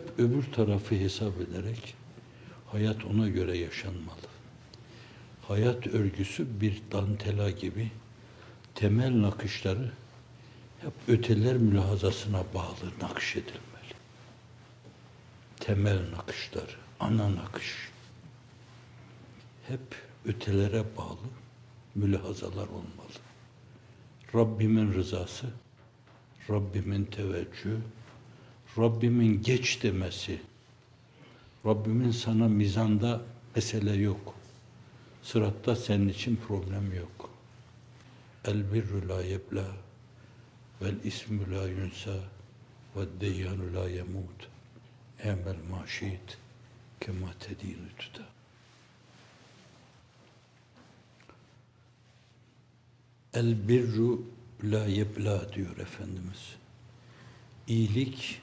Hep öbür tarafı hesap ederek hayat ona göre yaşanmalı. Hayat örgüsü bir dantela gibi temel nakışları hep öteler mülahazasına bağlı nakşedilmeli. Temel nakışları, ana nakış hep ötelere bağlı mülahazalar olmalı. Rabbimin rızası, Rabbimin teveccühü, Rabbimin geç demesi, Rabbimin sana mizanda mesele yok. Sıratta senin için problem yok. El birru la yebla vel ismü la yunsa ve deyyanu la yemut emel maşit kema tedinu tuta. El birru la yebla diyor Efendimiz. İyilik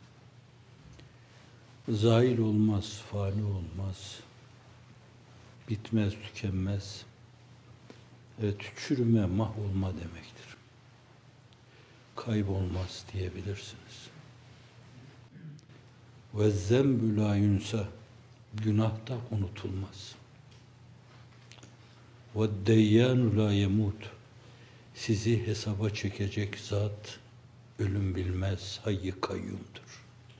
zail olmaz, fani olmaz, bitmez, tükenmez. Evet, çürüme, mahvolma demektir. Kaybolmaz diyebilirsiniz. Ve zembü la yunsa, günah da unutulmaz. Ve deyyanu la yemut, sizi hesaba çekecek zat ölüm bilmez, hayy-i kayyumdur.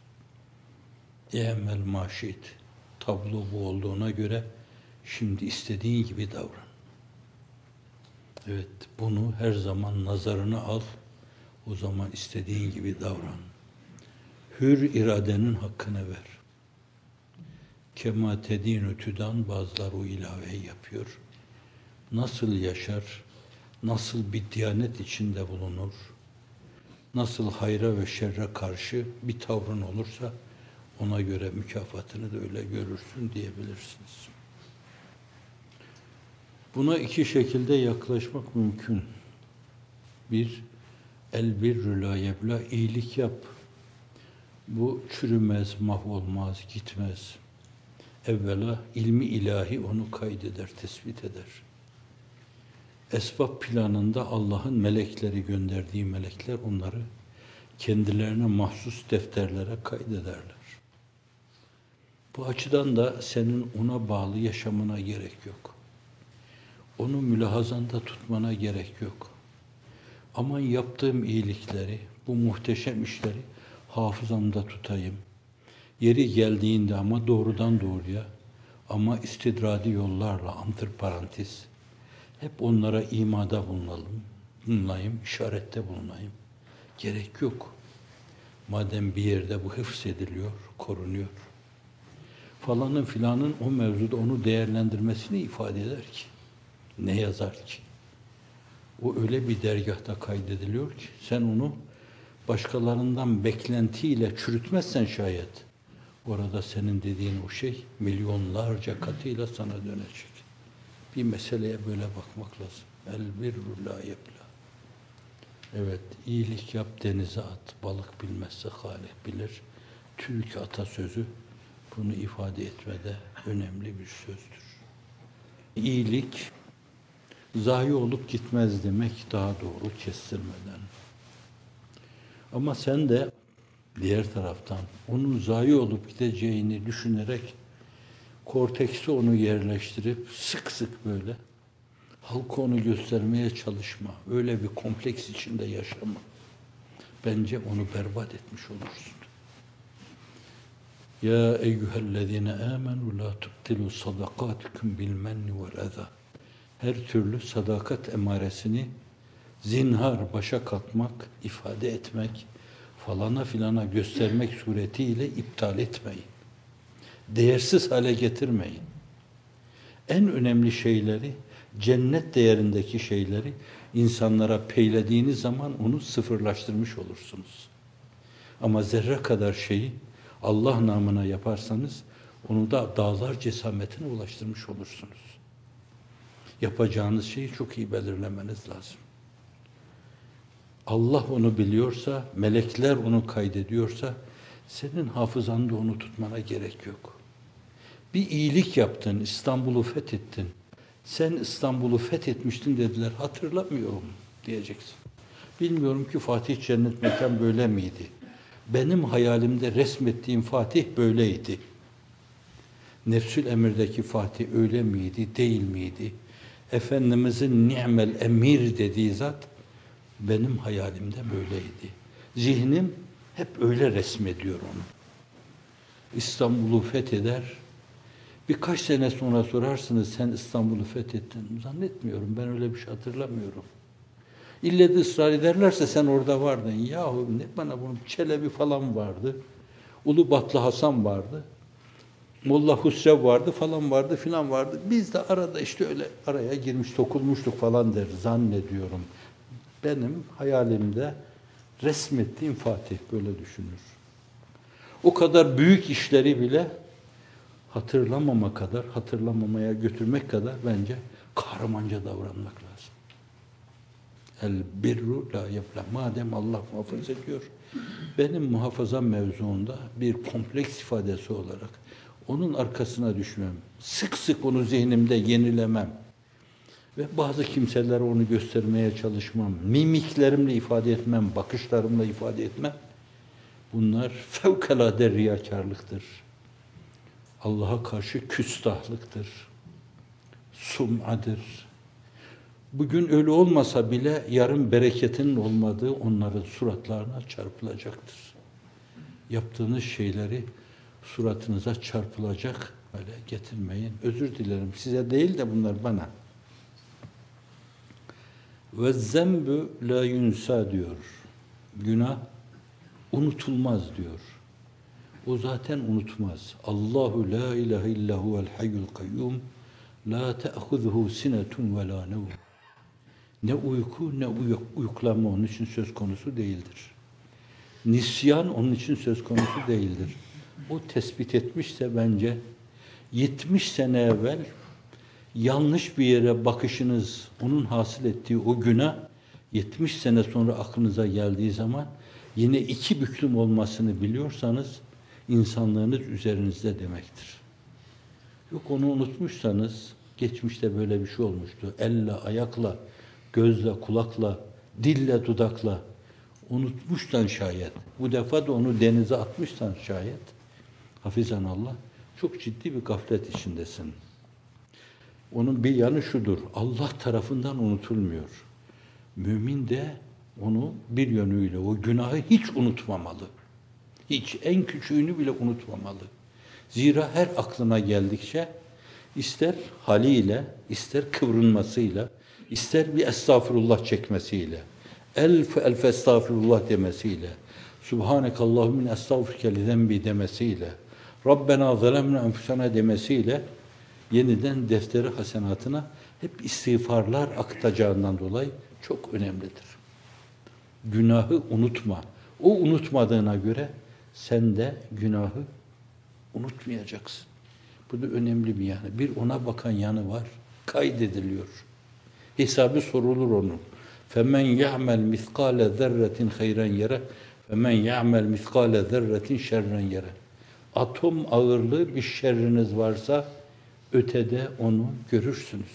Emel maşit, tablo bu olduğuna göre şimdi istediğin gibi davran. Evet, bunu her zaman nazarına al, o zaman istediğin gibi davran. Hür iradenin hakkını ver. Kema tedinu tüdan, bazıları o ilaveyi yapıyor. Nasıl yaşar, nasıl bir diyanet içinde bulunur, nasıl hayra ve şerre karşı bir tavrın olursa ona göre mükafatını da öyle görürsün diyebilirsiniz. Buna iki şekilde yaklaşmak mümkün. Bir, el birrü la yebla, iyilik yap. Bu çürümez, mahvolmaz, gitmez. Evvela ilmi ilahi onu kaydeder, tespit eder. Esbab planında Allah'ın melekleri gönderdiği melekler onları kendilerine mahsus defterlere kaydederler. Bu açıdan da senin ona bağlı yaşamına gerek yok. Onu mülahazanda tutmana gerek yok. Aman yaptığım iyilikleri, bu muhteşem işleri hafızamda tutayım. Yeri geldiğinde ama doğrudan doğruya, ama istidradi yollarla, antiparantez, hep onlara imada bulunayım, işarette bulunayım. Gerek yok. Madem bir yerde bu hıfzediliyor, korunuyor. Falanın filanın o mevzuda onu değerlendirmesini ifade eder ki, ne yazar ki? O öyle bir dergahta kaydediliyor ki, sen onu başkalarından beklentiyle çürütmezsen şayet, orada senin dediğin o şey milyonlarca katıyla sana dönecek. Bir meseleye böyle bakmak lazım. El birru la yebla. Evet, iyilik yap, denize at. Balık bilmezse Halik bilir. Türk atasözü bunu ifade etmede önemli bir sözdür. İyilik zayi olup gitmez demek daha doğru kestirmeden. Ama sen de diğer taraftan onun zayi olup gideceğini düşünerek kortekste onu yerleştirip sık sık böyle halka onu göstermeye çalışma. Öyle bir kompleks içinde yaşama. Bence onu berbat etmiş olursun. Ya eyyühellezine amenu la tubtilu sadakatikum bil menni vel eza. Her türlü sadakat emaresini zinhar başa katmak, ifade etmek, falana filana göstermek suretiyle iptal etmeyin. Değersiz hale getirmeyin. En önemli şeyleri, cennet değerindeki şeyleri insanlara peylediğiniz zaman onu sıfırlaştırmış olursunuz. Ama zerre kadar şeyi Allah namına yaparsanız onu da dağlar cesametine ulaştırmış olursunuz. Yapacağınız şeyi çok iyi belirlemeniz lazım. Allah onu biliyorsa, melekler onu kaydediyorsa, senin hafızanda onu tutmana gerek yok. Bir iyilik yaptın, İstanbul'u fethettin. Sen İstanbul'u fethetmiştin dediler, hatırlamıyorum diyeceksin. Bilmiyorum ki Fatih Cennet Mekan böyle miydi? Benim hayalimde resmettiğim Fatih böyleydi. Nefsül Emir'deki Fatih öyle miydi, değil miydi? Efendimizin ni'mel emir dediği zat benim hayalimde böyleydi. Zihnim hep öyle resmediyor onu. İstanbul'u fetheder. Birkaç sene sonra sorarsınız, sen İstanbul'u fethettin. Zannetmiyorum, ben öyle bir şey hatırlamıyorum. İlle de ısrar ederlerse sen orada vardın. Yahu ne bana bunun Çelebi falan vardı. Ulubatlı Hasan vardı. Molla Husrev vardı falan vardı filan vardı. Biz de arada işte öyle araya girmiş, sokulmuştuk falan der zannediyorum. Benim hayalimde resmettiğim Fatih böyle düşünür. O kadar büyük işleri bile hatırlamama kadar, hatırlamamaya götürmek kadar bence kahramanca davranmak lazım. El birru la yefla. Madem Allah muhafaza ediyor, benim muhafaza mevzuunda bir kompleks ifadesi olarak onun arkasına düşmem, sık sık onu zihnimde yenilemem ve bazı kimselere onu göstermeye çalışmam, mimiklerimle ifade etmem, bakışlarımla ifade etmem, bunlar fevkalade riyakarlıktır. Allah'a karşı küstahlıktır, sum'adır. Bugün öyle olmasa bile yarın bereketinin olmadığı onların suratlarına çarpılacaktır. Yaptığınız şeyleri suratınıza çarpılacak hale getirmeyin. Özür dilerim. Size değil de bunlar bana. Ve zembü la yunsa diyor. Günah unutulmaz diyor. O zaten unutmaz. Allahu la ilahe illa huvel hayyul kayyum la te'huzuhu sinetun ve la nevm. Ne uyku ne uyuklama onun için söz konusu değildir. Nisyan onun için söz konusu değildir. O tespit etmişse bence 70 sene evvel yanlış bir yere bakışınız, onun hasıl ettiği o günah 70 sene sonra aklınıza geldiği zaman yine iki büklüm olmasını biliyorsanız insanlığınız üzerinizde demektir. Yok onu unutmuşsanız geçmişte böyle bir şey olmuştu. Elle, ayakla, gözle, kulakla, dille, dudakla unutmuşsan şayet, bu defa da onu denize atmışsan şayet, hafizanallah, çok ciddi bir gaflet içindesin. Onun bir yanı şudur, Allah tarafından unutulmuyor. Mümin de onu bir yönüyle, o günahı hiç unutmamalı. Hiç, en küçüğünü bile unutmamalı. Zira her aklına geldikçe, ister haliyle, ister kıvrınmasıyla, ister bir estağfurullah çekmesiyle, elf estağfurullah demesiyle, Subhanekallahümme estağfurke li zenbi demesiyle, Rabbena zalemna enfusana demesiyle yeniden defteri hasenatına hep istiğfarlar akıtacağından dolayı çok önemlidir. Günahı unutma. O unutmadığına göre sen de günahı unutmayacaksın. Bu da önemli bir yanı. Bir ona bakan yanı var. Kaydediliyor. Hesabı sorulur onun. فَمَنْ يَعْمَلْ مِثْقَالَ ذَرَّةٍ خَيْرًا يَرَهُ وَمَنْ يَعْمَلْ مِثْقَالَ ذَرَّةٍ شَرًّا يَرَهُ. Atom ağırlığı bir şerriniz varsa ötede onu görürsünüz.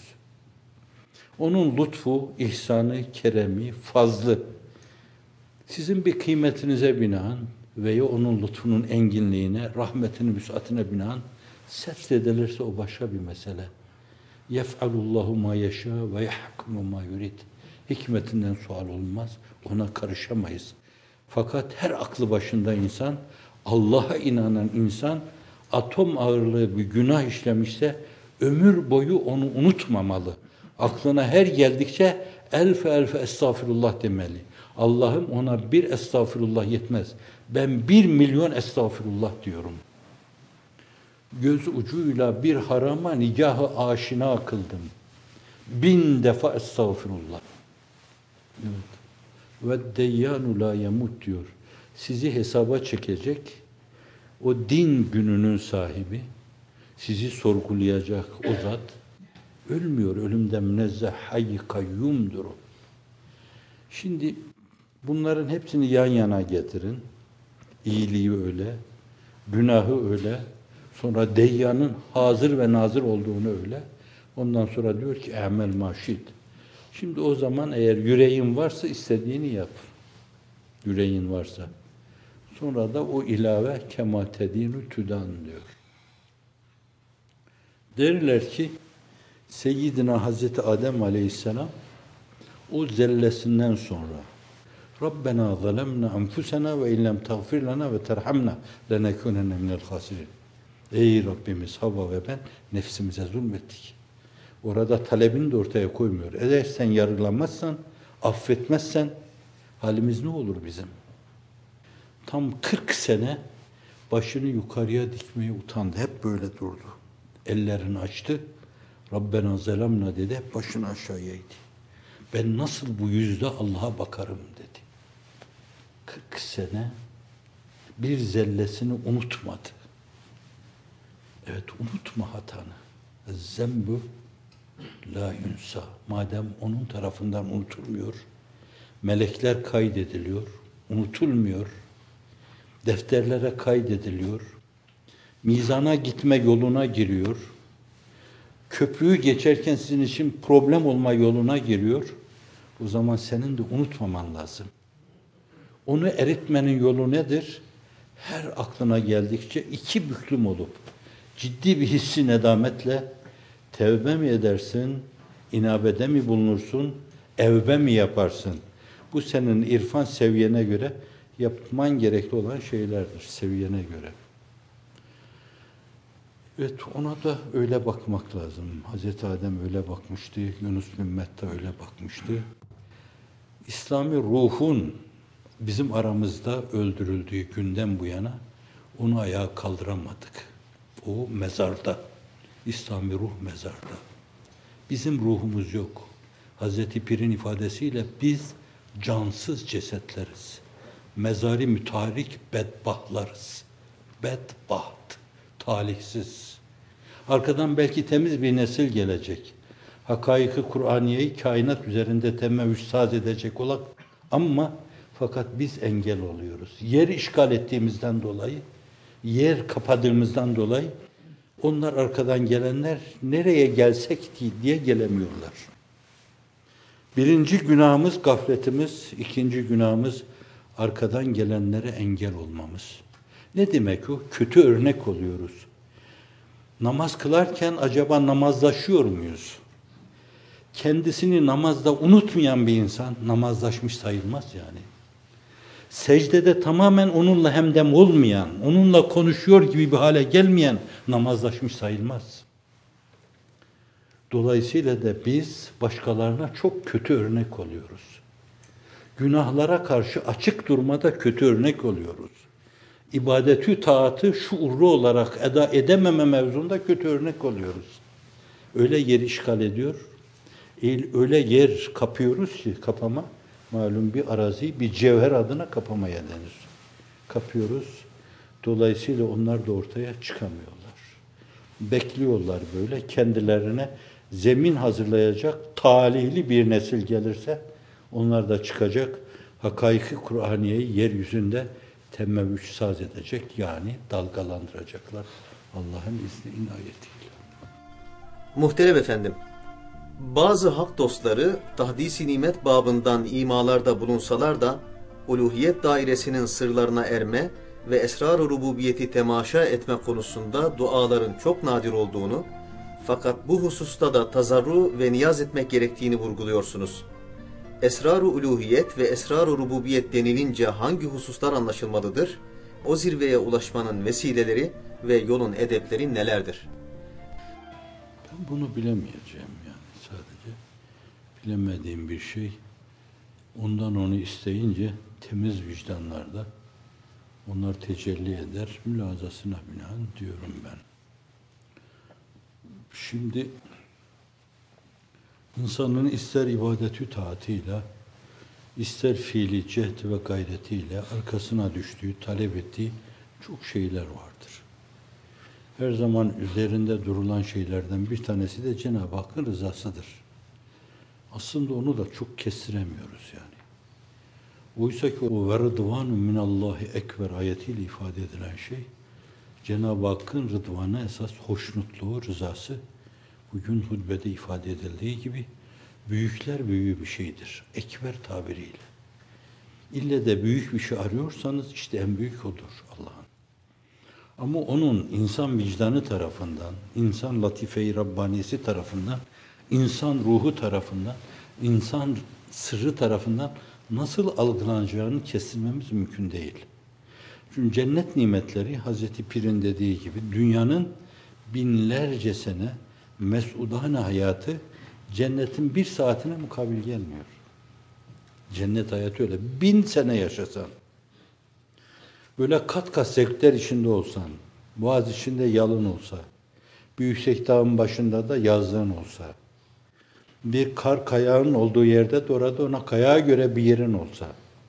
Onun lütfu, ihsanı, keremi, fazlı sizin bir kıymetinize binaen veya onun lütfunun enginliğine, rahmetinin vüsatine binaen setredilirse o başka bir mesele. Yef'alullahu ma yeşâ ve yahkumu ma yurid. Hikmetinden sual olmaz, ona karışamayız. Fakat her aklı başında insan, Allah'a inanan insan, atom ağırlığı bir günah işlemişse, ömür boyu onu unutmamalı. Aklına her geldikçe elfe estağfirullah demeli. Allah'ım ona bir estağfirullah yetmez. Ben 1 milyon estağfirullah diyorum. Göz ucuyla bir harama nigahı aşina kıldım. 1000 defa estağfirullah. Evet. Ve deyyanu la yemut diyor. Sizi hesaba çekecek o din gününün sahibi, sizi sorgulayacak o zat ölmüyor. Ölümden münezzeh, hayy kayyumdur o. Şimdi bunların hepsini yan yana getirin. İyiliği öyle, günahı öyle, sonra deyyanın hazır ve nazır olduğunu öyle. Ondan sonra diyor ki emel maşid. Şimdi o zaman eğer yüreğin varsa istediğini yap. Yüreğin varsa. Sonra da o ilave kema tedinu tüdan diyor. Derler ki Seyyidina Hazreti Adem Aleyhisselam o zellesinden sonra Rabbena zalemna enfusena ve illem tağfir lana ve terhamna lenekunenne minel hasirin. Ey Rabbimiz, Havva ve ben nefsimize zulmettik. Orada talebini de ortaya koymuyor. Eğer sen yargılanmazsan, affetmezsen halimiz ne olur bizim? Tam 40 sene başını yukarıya dikmeye utandı. Hep böyle durdu. Ellerini açtı. Rabbena zelamna dedi. Hep başını aşağıya eğdi. Ben nasıl bu yüzde Allah'a bakarım dedi. 40 sene bir zellesini unutmadı. Evet, unutma hatanı. Zembü la yunsa. Madem onun tarafından unutulmuyor, melekler kaydediliyor, unutulmuyor, defterlere kaydediliyor, mizana gitme yoluna giriyor, köprüyü geçerken sizin için problem olma yoluna giriyor, o zaman senin de unutmaman lazım. Onu eritmenin yolu nedir? Her aklına geldikçe iki büklüm olup, ciddi bir hissi nedametle tevbe mi edersin, inabede mi bulunursun, evbe mi yaparsın? Bu senin irfan seviyene göre yapman gerekli olan şeylerdir, seviyene göre. Evet, ona da öyle bakmak lazım. Hazreti Adem öyle bakmıştı, Yunus bin Metta öyle bakmıştı. İslami ruhun bizim aramızda öldürüldüğü günden bu yana onu ayağa kaldıramadık. O mezarda. İslami ruh mezarda. Bizim ruhumuz yok. Hazreti Pir'in ifadesiyle biz cansız cesetleriz. Mezari mütarik bedbahtlarız. Bedbaht, talihsiz. Arkadan belki temiz bir nesil gelecek. Hakaik-i Kur'aniyeyi kainat üzerinde temmevüssaz edecek olan ama fakat biz engel oluyoruz. Yer işgal ettiğimizden dolayı, yer kapadığımızdan dolayı onlar arkadan gelenler nereye gelsek diye gelemiyorlar. Birinci günahımız gafletimiz, ikinci günahımız arkadan gelenlere engel olmamız. Ne demek o? Kötü örnek oluyoruz. Namaz kılarken acaba namazlaşıyor muyuz? Kendisini namazda unutmayan bir insan namazlaşmış sayılmaz yani. Secdede tamamen onunla hemdem olmayan, onunla konuşuyor gibi bir hale gelmeyen namazlaşmış sayılmaz. Dolayısıyla da biz başkalarına çok kötü örnek oluyoruz. Günahlara karşı açık durmada kötü örnek oluyoruz. İbadetü taatı şuurlu olarak eda edememe mevzunda kötü örnek oluyoruz. Öyle yer işgal ediyor, öyle yer kapıyoruz ki kapama, malum bir arazi, bir cevher adına kapamaya denir. Kapıyoruz. Dolayısıyla onlar da ortaya çıkamıyorlar. Bekliyorlar böyle kendilerine zemin hazırlayacak talihli bir nesil gelirse onlar da çıkacak. Hakaiki Kur'aniyeyi yeryüzünde temmevüssaz edecek, yani dalgalandıracaklar Allah'ın izni inayetiyle. Muhterem efendim, bazı hak dostları tahdis-i nimet babından imalarda bulunsalar da uluhiyet dairesinin sırlarına erme ve esrar-ı rububiyeti temaşa etme konusunda duaların çok nadir olduğunu, fakat bu hususta da tazarru ve niyaz etmek gerektiğini vurguluyorsunuz. Esrar-ı uluhiyet ve esrar-ı rububiyet denilince hangi hususlar anlaşılmalıdır? O zirveye ulaşmanın vesileleri ve yolun edepleri nelerdir? Ben bunu bilemeyeceğim yani, sadece bilemediğim bir şey. Ondan onu isteyince temiz vicdanlarda onlar tecelli eder, mülazasına binaen diyorum ben. Şimdi insanın ister ibadetü taatıyla, ister fiili cehd ve gayretiyle arkasına düştüğü, talep ettiği çok şeyler vardır. Her zaman üzerinde durulan şeylerden bir tanesi de Cenab-ı Hakk'ın rızasıdır. Aslında onu da çok kestiremiyoruz yani. Oysa ki o ve rıdvanu minallahi ekber ayetiyle ifade edilen şey, Cenab-ı Hakk'ın rıdvanı esas hoşnutluğu, rızası, bugün hutbede ifade edildiği gibi büyükler büyüğü bir şeydir. Ekber tabiriyle. İlle de büyük bir şey arıyorsanız işte en büyük odur Allah'ın. Ama onun insan vicdanı tarafından, insan latife-i Rabbanisi tarafından, insan ruhu tarafından, insan sırrı tarafından nasıl algılanacağını kestirmemiz mümkün değil. Çünkü cennet nimetleri Hazreti Pir'in dediği gibi dünyanın binlerce sene mesudane hayatı cennetin bir saatine mukabil gelmiyor. Cennet hayatı öyle. 1000 sene yaşasan, böyle kat kat zevkler içinde olsan, boğaz içinde yalın olsa, bir yüksek dağın başında da yazlığın olsa, bir kar kayağın olduğu yerde de orada ona kayağa göre bir yerin olsa,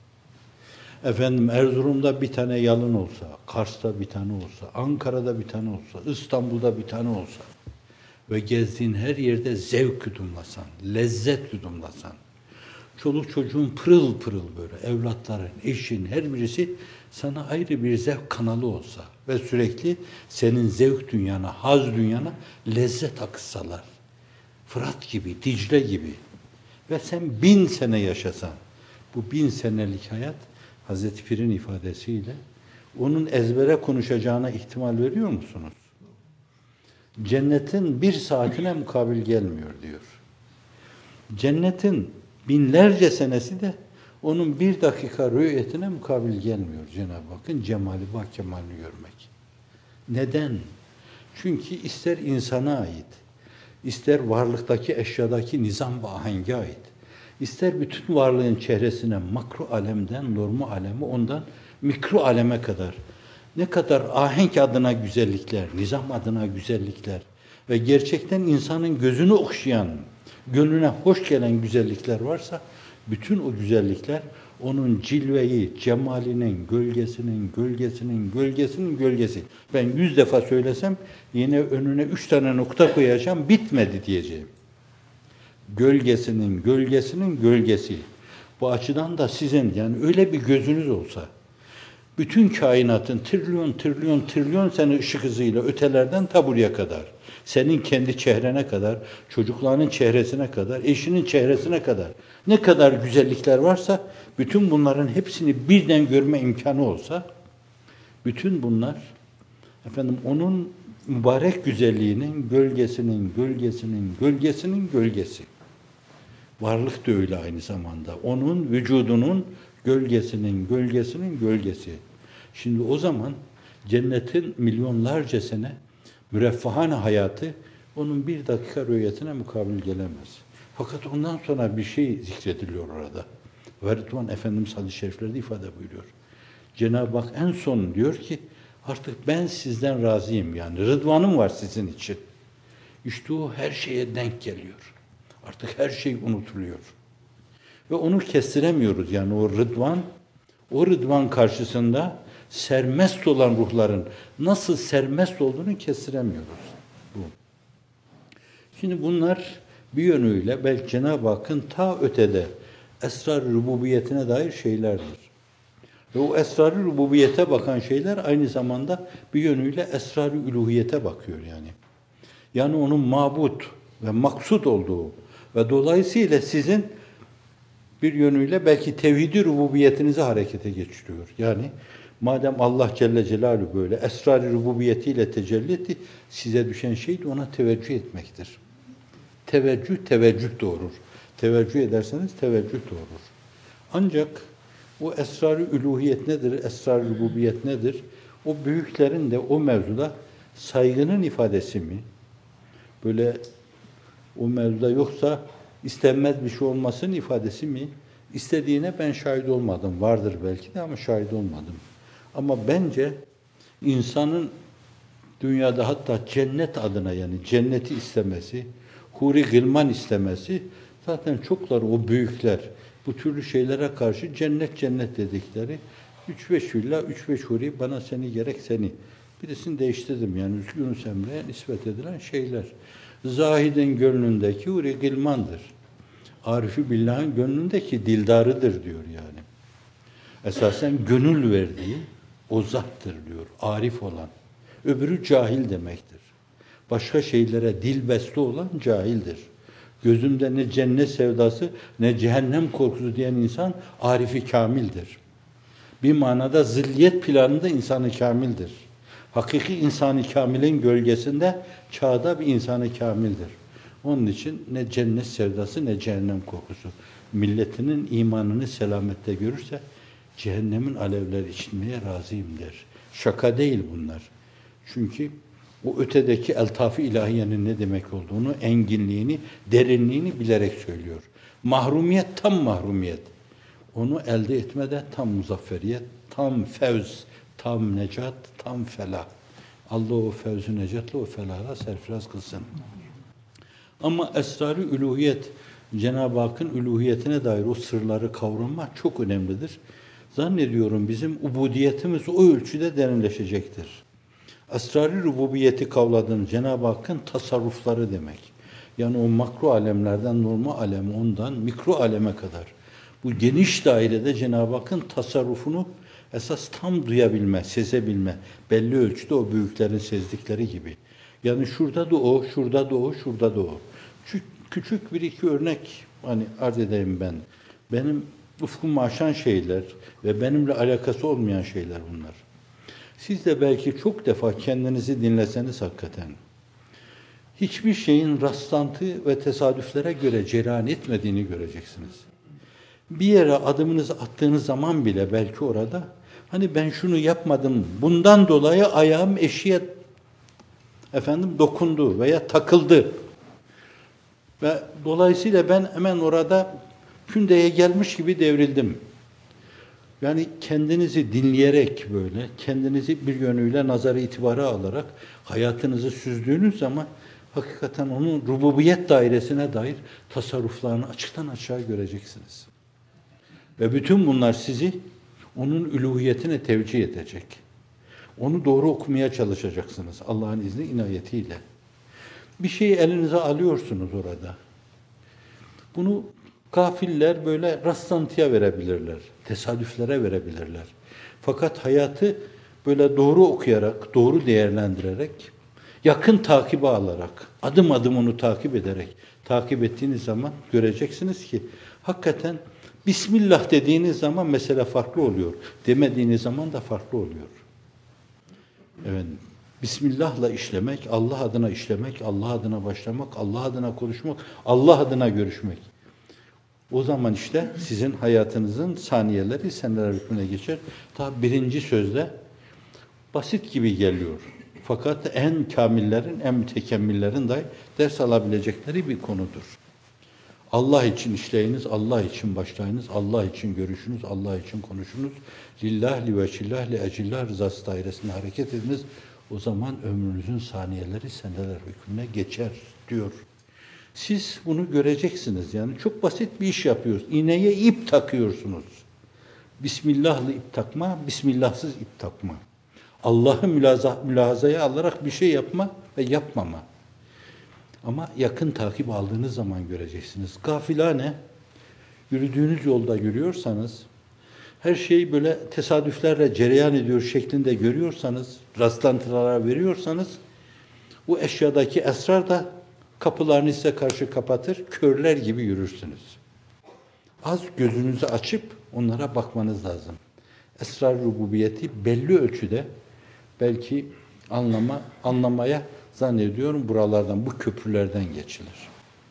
efendim Erzurum'da bir tane yalın olsa, Kars'ta bir tane olsa, Ankara'da bir tane olsa, İstanbul'da bir tane olsa ve gezdiğin her yerde zevk yudumlasan, lezzet yudumlasan, çoluk çocuğun pırıl pırıl böyle, evlatların, eşin, her birisi sana ayrı bir zevk kanalı olsa ve sürekli senin zevk dünyana, haz dünyana lezzet akıtsalar. Fırat gibi, Dicle gibi ve sen 1000 sene yaşasan, bu 1000 senelik hayat Hazreti Pir'in ifadesiyle onun ezbere konuşacağına ihtimal veriyor musunuz? Cennetin bir saatine mukabil gelmiyor diyor. Cennetin binlerce senesi de onun bir dakika rü'yetine mukabil gelmiyor Cenab-ı Hakk'ın cemali bak kemalini görmek. Neden? Çünkü ister insana ait, ister varlıktaki eşyadaki nizam ve ahenge ait, ister bütün varlığın çehresine makro alemden normu aleme ondan mikro aleme kadar ne kadar ahenk adına güzellikler, nizam adına güzellikler ve gerçekten insanın gözünü okşayan, gönlüne hoş gelen güzellikler varsa bütün o güzellikler onun cilveyi, cemalinin, gölgesinin gölgesi. Ben 100 defa söylesem yine önüne 3 tane nokta koyacağım, bitmedi diyeceğim. Gölgesinin gölgesi. Bu açıdan da sizin yani öyle bir gözünüz olsa, bütün kainatın trilyon sene ışık hızıyla ötelerden ta buraya kadar, senin kendi çehrene kadar, çocuklarının çehresine kadar, eşinin çehresine kadar ne kadar güzellikler varsa bütün bunların hepsini birden görme imkanı olsa bütün bunlar efendim onun mübarek güzelliğinin gölgesinin gölgesi. Varlık da öyle aynı zamanda. Onun vücudunun gölgesinin gölgesi. Şimdi o zaman cennetin milyonlarca sene müreffahane hayatı onun bir dakika rüyetine mukabil gelemez. Fakat ondan sonra bir şey zikrediliyor orada. Ve Rıdvan Efendimiz hadis-i şeriflerde ifade buyuruyor. Cenab-ı Hak en son diyor ki artık ben sizden razıyım yani rıdvanım var sizin için. İşte o her şeye denk geliyor. Artık her şey unutuluyor. Ve onu kestiremiyoruz yani o rıdvan karşısında sermest olan ruhların nasıl sermest olduğunu kestiremiyoruz. Bu. Şimdi bunlar bir yönüyle belki Cenab-ı Hakk'ın ta ötede esrar-ı rububiyetine dair şeylerdir. Ve o esrar-ı rububiyete bakan şeyler aynı zamanda bir yönüyle esrar-ı üluhiyete bakıyor yani. Yani onun mabut ve maksud olduğu ve dolayısıyla sizin bir yönüyle belki tevhid-i rububiyetinizi harekete geçiriyor. Yani madem Allah Celle Celaluhu böyle esrar-ı rububiyetiyle tecelli etti, size düşen şey de ona teveccüh etmektir. Teveccüh doğurur. Teveccüh ederseniz teveccüh doğurur. Ancak o esrar-ı üluhiyet nedir, esrar-ı rububiyet nedir? O büyüklerin de o mevzuda saygının ifadesi mi? Böyle o mevzuda yoksa istenmez bir şey olmasının ifadesi mi? İstediğine ben şahit olmadım. Vardır belki de ama şahit olmadım. Ama bence insanın dünyada hatta cennet adına yani cenneti istemesi, huri gılman istemesi zaten çokları o büyükler bu türlü şeylere karşı cennet dedikleri 3-5 villa, 3-5 huri bana seni gerek seni. Birisini değiştirdim yani Yunus Emre'ye nispet edilen şeyler. Zahidin gönlündeki huri gılmandır. Arifi billahın gönlündeki dildarıdır diyor yani. Esasen gönül verdiği o zattır diyor, arif olan. Öbürü cahil demektir. Başka şeylere dilbeste olan cahildir. Gözümde ne cennet sevdası ne cehennem korkusu diyen insan arifi kamildir. Bir manada zilliyet planında insanı kamildir. Hakiki insanı kamilin gölgesinde çağda bir insanı kamildir. Onun için ne cennet sevdası ne cehennem korkusu. Milletinin imanını selamette görürse cehennemin alevleri içmeye razıyım der. Şaka değil bunlar. Çünkü o ötedeki eltaf-ı ilahiyenin ne demek olduğunu, enginliğini, derinliğini bilerek söylüyor. Mahrumiyet tam mahrumiyet. Onu elde etmede tam muzafferiyet, tam fevz, tam necat, tam felah. Allah o fevzü necatla o felahla serfiraz kılsın. Ama esrar-ı üluhiyet, Cenab-ı Hakk'ın üluhiyetine dair o sırları kavramak çok önemlidir. Zannediyorum bizim ubudiyetimiz o ölçüde derinleşecektir. Esrar-ı rububiyeti kavladığın Cenab-ı Hakk'ın tasarrufları demek. Yani o makro alemlerden normal alem, ondan mikro aleme kadar. Bu geniş dairede Cenab-ı Hakk'ın tasarrufunu esas tam duyabilme, sezebilme, belli ölçüde o büyüklerin sezdikleri gibi. Yani şurada da o, şurada da o, şurada da o. Küçük bir iki örnek hani arz edeyim ben. Benim ufkumu aşan şeyler ve benimle alakası olmayan şeyler bunlar. Siz de belki çok defa kendinizi dinleseniz hakikaten hiçbir şeyin rastlantı ve tesadüflere göre cereyan etmediğini göreceksiniz. Bir yere adımınızı attığınız zaman bile belki orada hani ben şunu yapmadım, bundan dolayı ayağım eşiğe dokundu veya takıldı. Ve dolayısıyla ben hemen orada kündeye gelmiş gibi devrildim. Yani kendinizi dinleyerek böyle, kendinizi bir yönüyle nazara itibara alarak hayatınızı süzdüğünüz zaman hakikaten onun rububiyet dairesine dair tasarruflarını açıktan aşağı göreceksiniz. Ve bütün bunlar sizi onun üluhiyetine tevcih edecek. Onu doğru okumaya çalışacaksınız Allah'ın izni inayetiyle. Bir şeyi elinize alıyorsunuz orada. Bunu gafiller böyle rastlantıya verebilirler, tesadüflere verebilirler. Fakat hayatı böyle doğru okuyarak, doğru değerlendirerek, yakın takibe alarak, adım adım onu takip ederek, takip ettiğiniz zaman göreceksiniz ki hakikaten Bismillah dediğiniz zaman mesele farklı oluyor. Demediğiniz zaman da farklı oluyor. Evet. Bismillah'la işlemek, Allah adına işlemek, Allah adına başlamak, Allah adına konuşmak, Allah adına görüşmek. O zaman işte sizin hayatınızın saniyeleri seneler hükmüne geçer. Daha birinci sözde basit gibi geliyor. Fakat en kamillerin, en mütekemmillerin dahi ders alabilecekleri bir konudur. Allah için işleyiniz, Allah için başlayınız, Allah için görüşünüz, Allah için konuşunuz. Lillah, li veçillah, li ecillah rızası dairesinde hareket ediniz. O zaman ömrünüzün saniyeleri seneler hükmüne geçer diyor. Siz bunu göreceksiniz. Yani çok basit bir iş yapıyoruz. İğneye ip takıyorsunuz. Bismillah'la ip takma, Bismillahsız ip takma. Allah'ı mülahazaya alarak bir şey yapma ve yapmama. Ama yakın takip aldığınız zaman göreceksiniz. Gafilane yürüdüğünüz yolda yürüyorsanız, her şeyi böyle tesadüflerle cereyan ediyor şeklinde görüyorsanız, rastlantılara veriyorsanız, bu eşyadaki esrar da kapılarını size karşı kapatır, körler gibi yürürsünüz. Az gözünüzü açıp onlara bakmanız lazım. Esrar rububiyeti belli ölçüde belki anlamaya zannediyorum buralardan, bu köprülerden geçilir.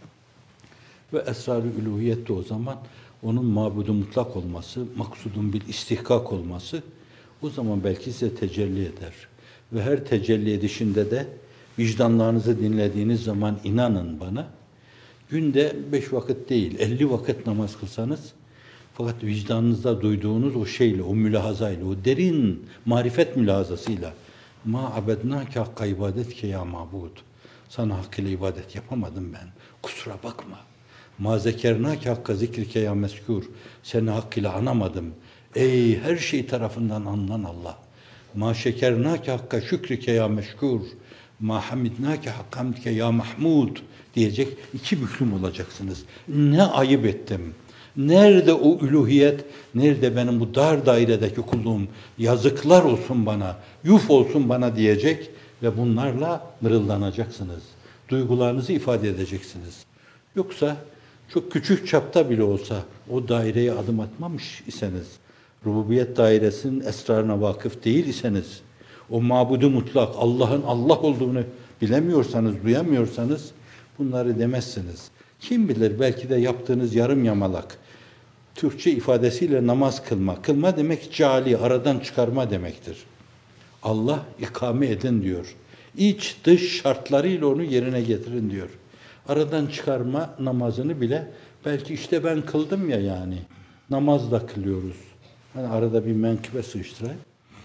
Ve esrar-ı üluhiyet de o zaman onun mabudu mutlak olması, maksudun bir istihkak olması o zaman belki size tecelli eder. Ve her tecelli edişinde de vicdanlarınızı dinlediğiniz zaman inanın bana, günde 5 vakit değil, 50 vakit namaz kılsanız, fakat vicdanınızda duyduğunuz o şeyle, o mülahazayla, o derin marifet mülahazasıyla ma abednâke hakka ibadetke ya mabud. Sana hakkıyla ibadet yapamadım ben. Kusura bakma. Ma zekernâke hakka zikrike ya meskûr. Seni hakkıyla anamadım. Ey her şey tarafından anılan Allah. Ma şekernâke hakka şükrike ya meşkûr. Ma hamidnâke hakka hamdike ya mahmud diyecek iki büklüm olacaksınız. Ne ayıp ettim. Nerede o üluhiyet, nerede benim bu dar dairedeki kulluğum, yazıklar olsun bana, yuf olsun bana diyecek ve bunlarla mırıldanacaksınız. Duygularınızı ifade edeceksiniz. Yoksa çok küçük çapta bile olsa o daireye adım atmamış iseniz, rububiyet dairesinin esrarına vakıf değil iseniz, o mabudu mutlak, Allah'ın Allah olduğunu bilemiyorsanız, duyamıyorsanız bunları demezsiniz. Kim bilir belki de yaptığınız yarım yamalak, Türkçe ifadesiyle namaz kılma. Kılma demek cali, aradan çıkarma demektir. Allah ikame edin diyor. İç dış şartlarıyla onu yerine getirin diyor. Aradan çıkarma namazını bile belki işte ben kıldım ya yani. Namaz da kılıyoruz. Hani arada bir menkıbe sıçrayım.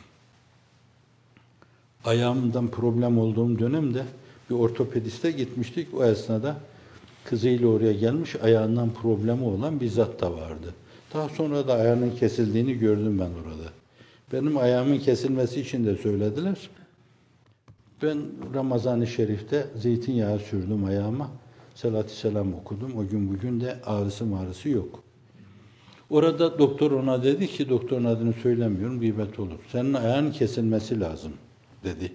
Ayağımdan problem olduğum dönemde bir ortopediste gitmiştik. O esnada kızıyla oraya gelmiş, ayağından problemi olan bir zat da vardı. Daha sonra da ayağının kesildiğini gördüm ben orada. Benim ayağımın kesilmesi için de söylediler. Ben Ramazan-ı Şerif'te zeytinyağı sürdüm ayağıma. Salatü selam okudum. O gün bugün de ağrısı yok. Orada doktor ona dedi ki, doktorun adını söylemiyorum, gıybet olur. Senin ayağın kesilmesi lazım dedi.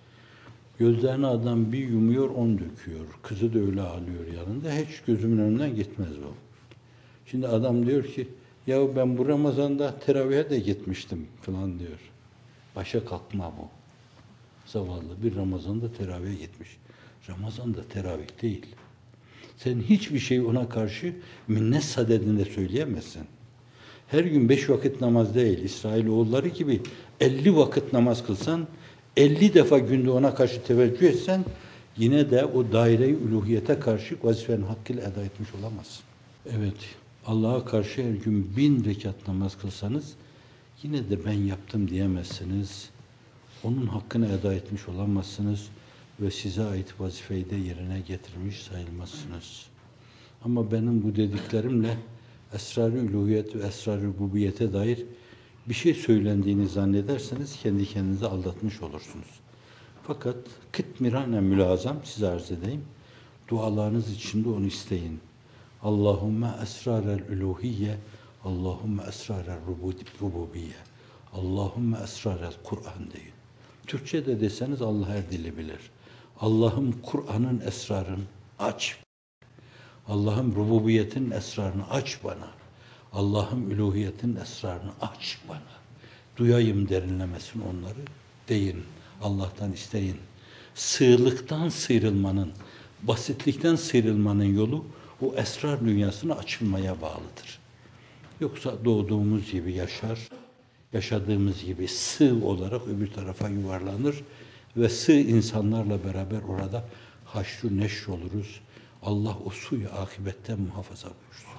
Gözlerini adam bir yumuyor, 10 döküyor. Kızı da öyle ağlıyor yanında. Hiç gözümün önünden gitmez bu. Şimdi adam diyor ki, ya ben bu Ramazan'da teravihe de gitmiştim falan diyor. Başa kalkma bu. Zavallı bir Ramazan'da teravihe gitmiş. Ramazan'da teravih değil. Sen hiçbir şey ona karşı minnet sadedinde söyleyemezsin. Her gün 5 vakit namaz değil, İsrailoğulları gibi 50 vakit namaz kılsan, 50 defa günde ona karşı teveccüh etsen, yine de o daire-i uluhiyete karşı vazifenin hakkıyla eda etmiş olamazsın. Evet, Allah'a karşı her gün 1000 rekat namaz kılsanız, yine de ben yaptım diyemezsiniz. Onun hakkını eda etmiş olamazsınız ve size ait vazifeyi de yerine getirmiş sayılmazsınız. Ama benim bu dediklerimle esrar-ı uluhiyet ve esrar-ı rububiyete dair bir şey söylendiğini zannederseniz kendi kendinizi aldatmış olursunuz. Fakat kıtmirane mülazam size arz edeyim. Dualarınız içinde onu isteyin. Allahümme esrarel uluhiyye, Allahümme esrarel rububiyye, Allahümme esrarel Kur'an deyin. Türkçe'de deseniz Allah her dili bilir. Allah'ım Kur'an'ın esrarını aç. Allah'ım rububiyetin esrarını aç bana. Allah'ım üluhiyetin esrarını aç bana. Duyayım derinlemesin onları. Deyin. Allah'tan isteyin. Sığlıktan sıyrılmanın, basitlikten sıyrılmanın yolu o esrar dünyasına açılmaya bağlıdır. Yoksa doğduğumuz gibi yaşar, yaşadığımız gibi sığ olarak öbür tarafa yuvarlanır ve sığ insanlarla beraber orada haşr-ı neşr oluruz. Allah o suyu akibetten muhafaza buyursun.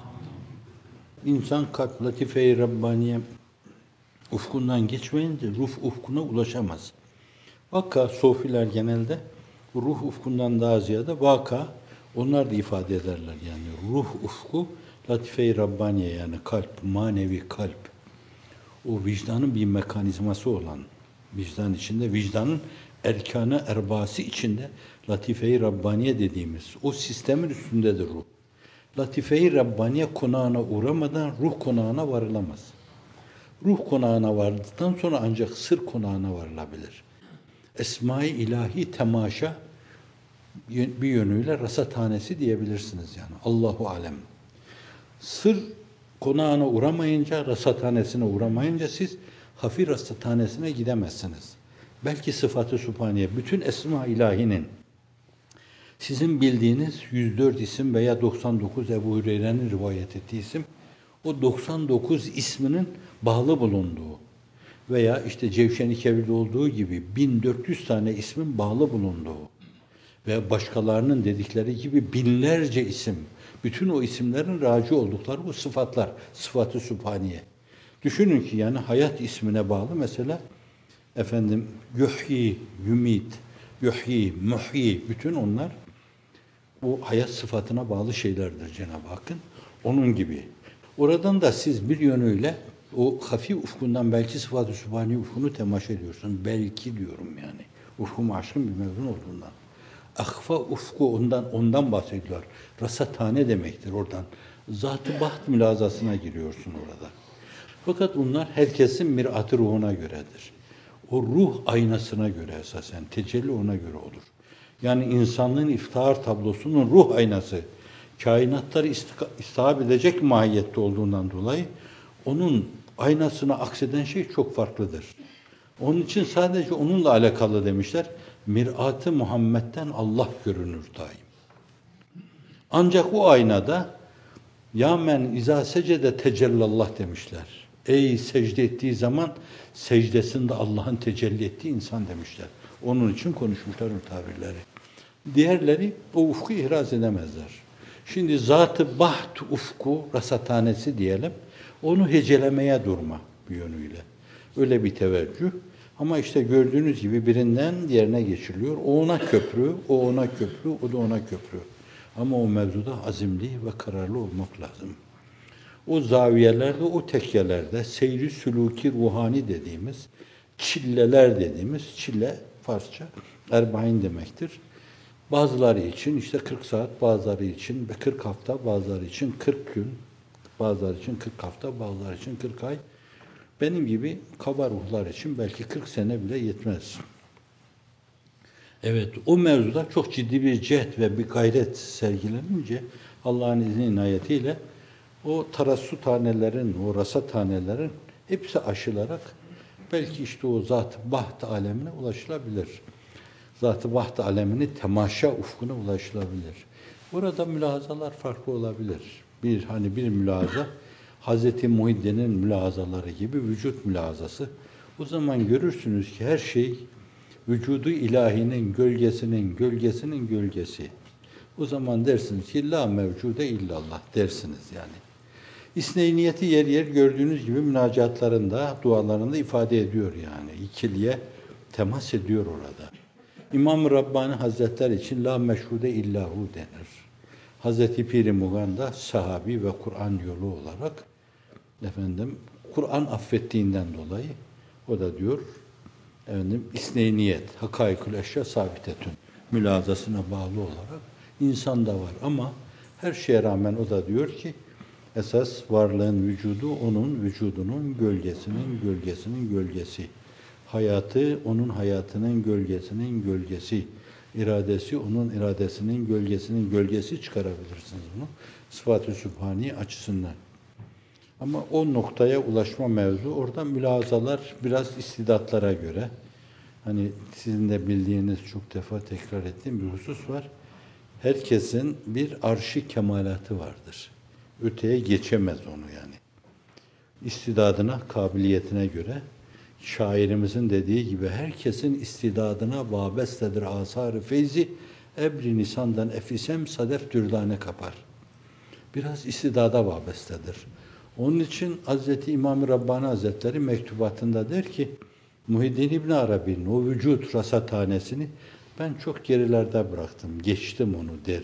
İnsan kalp latife-i Rabbaniye ufkundan geçmeyince ruh ufkuna ulaşamaz. Vaka sofiler genelde ruh ufkundan daha ziyade vaka onlar da ifade ederler yani ruh ufku latife-i Rabbaniye yani kalp, manevi kalp. O vicdanın bir mekanizması olan, vicdan içinde, vicdanın erkanı erbası içinde latife-i Rabbaniye dediğimiz o sistemin üstündedir ruh. Latife-i Rabbaniye konağına uğramadan ruh konağına varılamaz. Ruh konağına vardıktan sonra ancak sır konağına varılabilir. Esma-i ilahi temaşa bir yönüyle rasathanesi diyebilirsiniz yani. Allahu alem. Sır konağına uğramayınca, rasathanesine uğramayınca siz hafi rasathanesine gidemezsiniz. Belki sıfat-ı sübhaniye, bütün esma ilahinin sizin bildiğiniz 104 isim veya 99 Ebu Hureyre'nin rivayet ettiği isim, o 99 isminin bağlı bulunduğu veya işte Cevşen-i Kebir'de olduğu gibi 1400 tane ismin bağlı bulunduğu ve başkalarının dedikleri gibi binlerce isim, bütün o isimlerin raci oldukları bu sıfatlar, sıfat-ı sübhaniye. Düşünün ki yani hayat ismine bağlı mesela efendim yuhyi, yumit, yuhyi, muhyi bütün onlar bu hayat sıfatına bağlı şeylerdir Cenab-ı Hakk'ın. Onun gibi. Oradan da siz bir yönüyle o hafi ufkundan belki sıfat-ı sübhani ufkunu temaşa ediyorsun. Belki diyorum yani. Ufkum aşkın bir mevzun olduğundan. Ahfa ufku ondan bahsediyorlar. Rasathane demektir oradan. Zat-ı baht mülazasına giriyorsun orada. Fakat bunlar herkesin mirat-ı ruhuna göredir. O ruh aynasına göre esasen, tecelli ona göre olur. Yani insanlığın iftihar tablosunun ruh aynası, kainatları istihab edecek mahiyette olduğundan dolayı onun aynasına akseden şey çok farklıdır. Onun için sadece onunla alakalı demişler. Mirat-ı Muhammed'den Allah görünür daim. Ancak o aynada ya men izâ secede tecellallah demişler. Ey secde ettiği zaman secdesinde Allah'ın tecelli ettiği insan demişler. Onun için konuşmuşlar o tabirleri. Diğerleri o ufku ihraz edemezler. Şimdi zat-ı baht ufku rasathanesi diyelim. Onu hecelemeye durma bir yönüyle. Öyle bir teveccüh. Ama işte gördüğünüz gibi birinden diğerine geçiliyor. O ona köprü, o ona köprü, o da ona köprü. Ama o mevzuda azimli ve kararlı olmak lazım. O zaviyelerde, o tekyelerde seyri sülûki ruhani dediğimiz, çilleler dediğimiz, çille Farsça erbain demektir. Bazıları için işte 40 saat, bazıları için 40 hafta, bazıları için 40 gün, bazıları için 40 hafta, bazıları için 40 ay. Benim gibi kaba ruhlar için belki 40 sene bile yetmez. Evet, o mevzuda çok ciddi bir cehd ve bir gayret sergilenince Allah'ın izni inayetiyle o tarassu tanelerin, o rasa tanelerin hepsi aşılarak belki işte o zat-ı baht alemine ulaşılabilir. Zat-ı baht alemini temaşa ufkuna ulaşılabilir. Burada mülahazalar farklı olabilir. Bir mülahaza Hazreti Muhyiddin'in mülahazaları gibi vücut mülahazası. O zaman görürsünüz ki her şey vücudu ilahinin gölgesinin gölgesi. O zaman dersiniz ki la mevcude illallah dersiniz yani. İsneyniyeti yer yer gördüğünüz gibi münacatlarında, dualarında ifade ediyor yani. İkiliye temas ediyor orada. İmam-ı Rabbani Hazretleri için la meşhude illahu denir. Hazreti Pir-i Mugan da sahabi ve Kur'an yolu olarak Kur'an affettiğinden dolayı o da diyor isneyniyet, hakaikül eşya sabitetün mülazasına bağlı olarak insan da var ama her şeye rağmen o da diyor ki esas varlığın vücudu onun vücudunun gölgesinin gölgesi. Hayatı onun hayatının gölgesinin gölgesi. İradesi onun iradesinin gölgesinin gölgesi çıkarabilirsiniz bunu. Sıfat-ı Sübhani açısından. Ama o noktaya ulaşma mevzu orada mülahazalar biraz istidatlara göre. Hani sizin de bildiğiniz çok defa tekrar ettiğim bir husus var. Herkesin bir arş-ı kemalatı vardır. Öteye geçemez onu yani. İstidadına, kabiliyetine göre şairimizin dediği gibi herkesin istidadına vabestedir asar-ı feyzi ebri nisandan efisem sadef dürdane kapar. Biraz istidada vabestedir. Onun için Hazreti İmam-ı Rabbani Hazretleri mektubatında der ki Muhyiddin İbn Arabi'nin o vücut rasathanesini ben çok gerilerde bıraktım, geçtim onu der.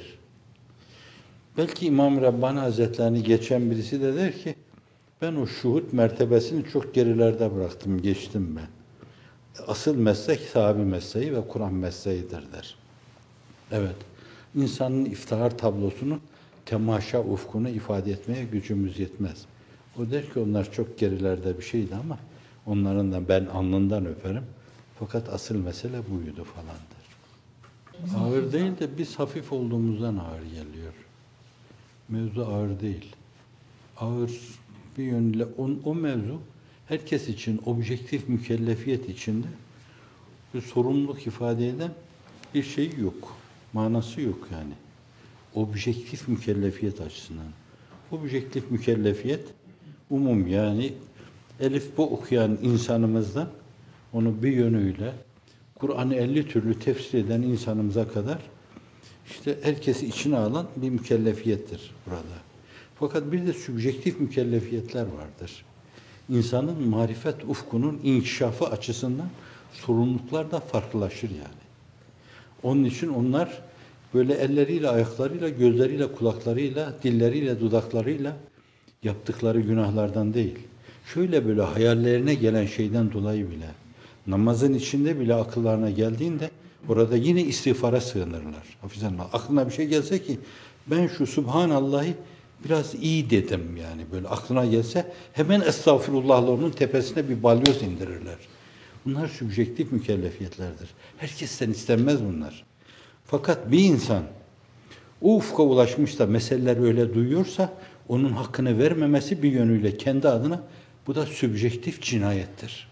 Belki İmam-ı Rabbani Hazretlerini geçen birisi de der ki ben o şuhud mertebesini çok gerilerde bıraktım, geçtim ben. Asıl meslek sahabi mesleği ve Kur'an mesleğidir der. Evet, insanın iftihar tablosunu, temaşa ufkunu ifade etmeye gücümüz yetmez. O der ki onlar çok gerilerde bir şeydi ama onların da ben alnından öperim. Fakat asıl mesele buydu falan der. Ağır değil de biz hafif olduğumuzdan ağır geliyor. Mevzu ağır değil. Ağır bir yönüyle o mevzu herkes için objektif mükellefiyet içinde bir sorumluluk ifade eden bir şey yok. Manası yok yani. Objektif mükellefiyet açısından. Objektif mükellefiyet umum yani elif bu okuyan insanımızdan onu bir yönüyle Kur'an'ı 50 türlü tefsir eden insanımıza kadar işte herkesi içine alan bir mükellefiyettir burada. Fakat bir de sübjektif mükellefiyetler vardır. İnsanın marifet ufkunun inkişafı açısından sorumluluklar da farklılaşır yani. Onun için onlar böyle elleriyle, ayaklarıyla, gözleriyle, kulaklarıyla, dilleriyle, dudaklarıyla yaptıkları günahlardan değil. Şöyle böyle hayallerine gelen şeyden dolayı bile, namazın içinde bile akıllarına geldiğinde orada yine istiğfara sığınırlar. Hafizanallah. Aklına bir şey gelse ki ben şu Subhanallah'ı biraz iyi dedim yani böyle aklına gelse hemen estağfirullah'la onun tepesine bir balyoz indirirler. Bunlar sübjektif mükellefiyetlerdir. Herkesten istenmez bunlar. Fakat bir insan o ufka ulaşmış da meseleler öyle duyuyorsa onun hakkını vermemesi bir yönüyle kendi adına bu da sübjektif cinayettir.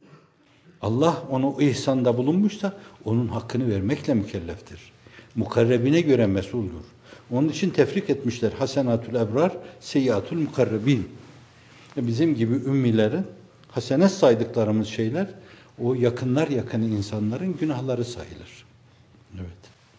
Allah ona o ihsanda bulunmuşsa onun hakkını vermekle mükelleftir. Mukarrebine göre mesuldür. Onun için tefrik etmişler. Hasenatül ebrar, seyyiatül mukarrebin. Bizim gibi ümmilerin hasenet saydıklarımız şeyler o yakınlar yakını insanların günahları sayılır. Evet.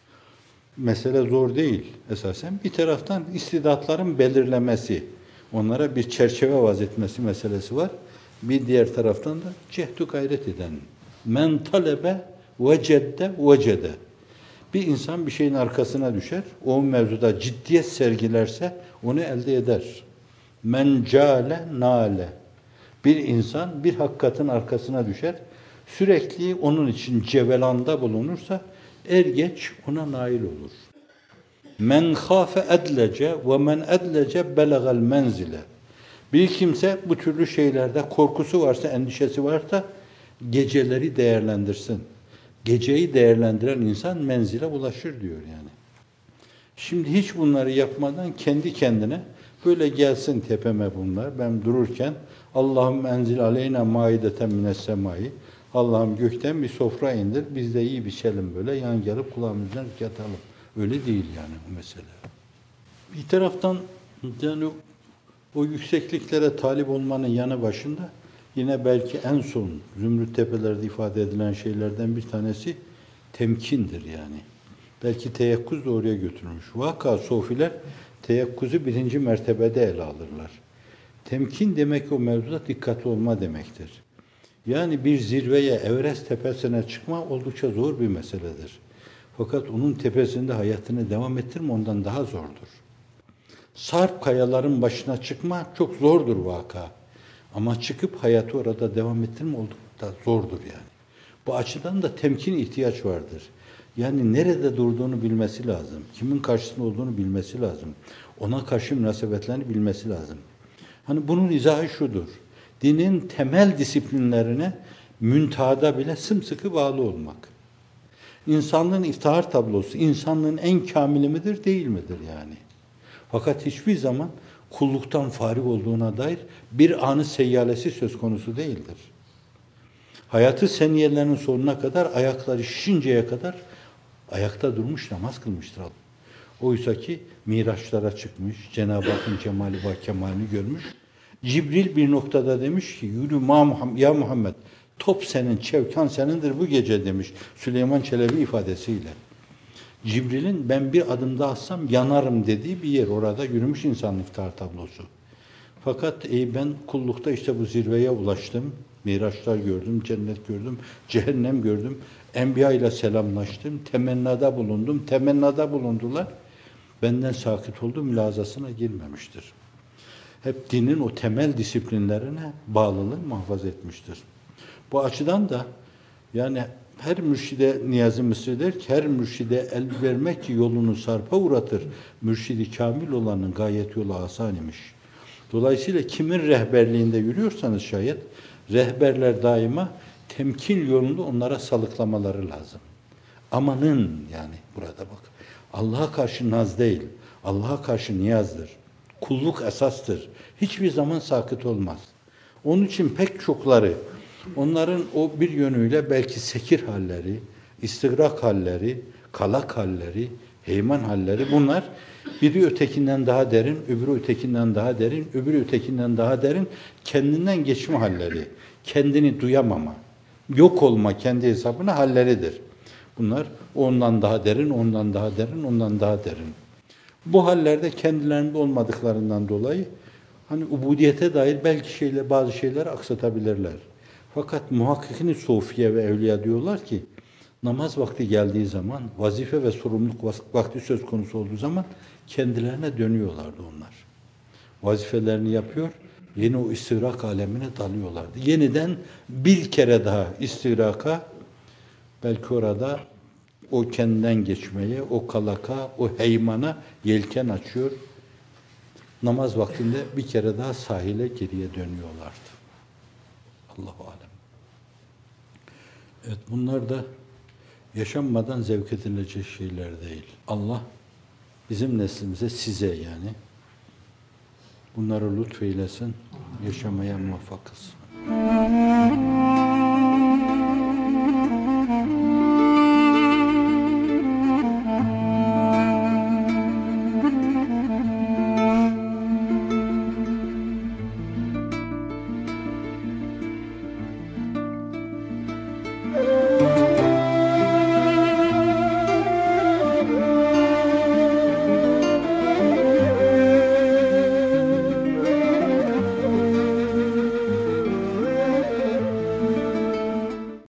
Mesele zor değil esasen. Bir taraftan istidatların belirlemesi, onlara bir çerçeve vazetmesi meselesi var. Bir diğer taraftan da cehdu gayret eden. Men talebe vecedde vecede. Bir insan bir şeyin arkasına düşer, o mevzuda ciddiyet sergilerse onu elde eder. Men cale nale. Bir insan bir hakikatin arkasına düşer, sürekli onun için cevelanda bulunursa er geç ona nail olur. Men khafe edlece ve men edlece belegal menzile. Bir kimse bu türlü şeylerde korkusu varsa, endişesi varsa geceleri değerlendirsin. Geceyi değerlendiren insan menzile ulaşır diyor yani. Şimdi hiç bunları yapmadan kendi kendine böyle gelsin tepeme bunlar. Ben dururken Allah'ım enzil aleyna maideten mines semai. Allah'ım gökten bir sofra indir. Biz de iyi biçelim böyle. Yan gelip kulağımızdan yatalım. Öyle değil yani bu mesele. Bir taraftan yani o yüksekliklere talip olmanın yanı başında yine belki en son Zümrüt Tepelerde ifade edilen şeylerden bir tanesi temkindir yani. Belki teyakkuz da oraya götürmüş. Vaka sofiler teyakkuzu birinci mertebede ele alırlar. Temkin demek o mevzuda dikkatli olma demektir. Yani bir zirveye, Everest tepesine çıkma oldukça zor bir meseledir. Fakat onun tepesinde hayatını devam ettirme ondan daha zordur. Sarp kayaların başına çıkma çok zordur vaka. Ama çıkıp hayatı orada devam ettirme oldukça zordur yani. Bu açıdan da temkin ihtiyaç vardır. Yani nerede durduğunu bilmesi lazım. Kimin karşısında olduğunu bilmesi lazım. Ona karşı münasebetlerini bilmesi lazım. Hani bunun izahı şudur. Dinin temel disiplinlerine müntehada bile sımsıkı bağlı olmak. İnsanlığın iftihar tablosu, insanlığın en kamili midir, değil midir yani? Fakat hiçbir zaman kulluktan farık olduğuna dair bir anı seyyalesi söz konusu değildir. Hayatı seniyelerinin sonuna kadar, ayakları şişinceye kadar ayakta durmuş, namaz kılmıştır. Oysa ki Miraçlara çıkmış, Cenab-ı Hakk'ın cemali ve kemalini görmüş. Cibril bir noktada demiş ki, yürü ya Muhammed, top senin, çevkan senindir bu gece demiş. Süleyman Çelebi ifadesiyle. Cibril'in ben bir adım daha atsam yanarım dediği bir yer. Orada yürümüş insan iftihar tablosu. Fakat ben kullukta işte bu zirveye ulaştım. Miraçlar gördüm, cennet gördüm, cehennem gördüm. Enbiya ile selamlaştım, temennada bulundum. Temennada bulundular. Benden sakit oldu, mülazasına girmemiştir. Hep dinin o temel disiplinlerine bağlılığı muhafaza etmiştir. Bu açıdan da yani her mürşide Niyazi Mısri der ki her mürşide el vermek ki yolunu sarpa uğratır. Mürşidi kamil olanın gayet yolu asan imiş. Dolayısıyla kimin rehberliğinde yürüyorsanız şayet rehberler daima temkin yolunda onlara salıklamaları lazım. Amanın yani burada bak. Allah'a karşı naz değil. Allah'a karşı niyazdır. Kulluk esastır. Hiçbir zaman sakıt olmaz. Onun için pek çokları onların o bir yönüyle belki sekir halleri, istigrak halleri, kalak halleri, heyman halleri bunlar biri ötekinden daha derin, öbürü ötekinden daha derin, öbürü ötekinden daha derin kendinden geçme halleri, kendini duyamama, yok olma kendi hesabına halleridir. Bunlar ondan daha derin, ondan daha derin, ondan daha derin. Bu hallerde kendilerinde olmadıklarından dolayı hani ubudiyete dair belki bazı şeyleri aksatabilirler. Fakat muhakkikin sofiye ve evliya diyorlar ki namaz vakti geldiği zaman, vazife ve sorumluluk vakti söz konusu olduğu zaman kendilerine dönüyorlardı onlar. Vazifelerini yapıyor, yeni o istigrak alemine dalıyorlardı. Yeniden bir kere daha istigraka, belki orada o kendinden geçmeye, o kalaka, o heymana yelken açıyor. Namaz vaktinde bir kere daha sahile geriye dönüyorlardı. Allahu alem. Evet, bunlar da yaşanmadan zevk edilecek şeyler değil. Allah bizim neslimize, size yani bunları lütfeylesin, yaşamaya muvaffak kılsın.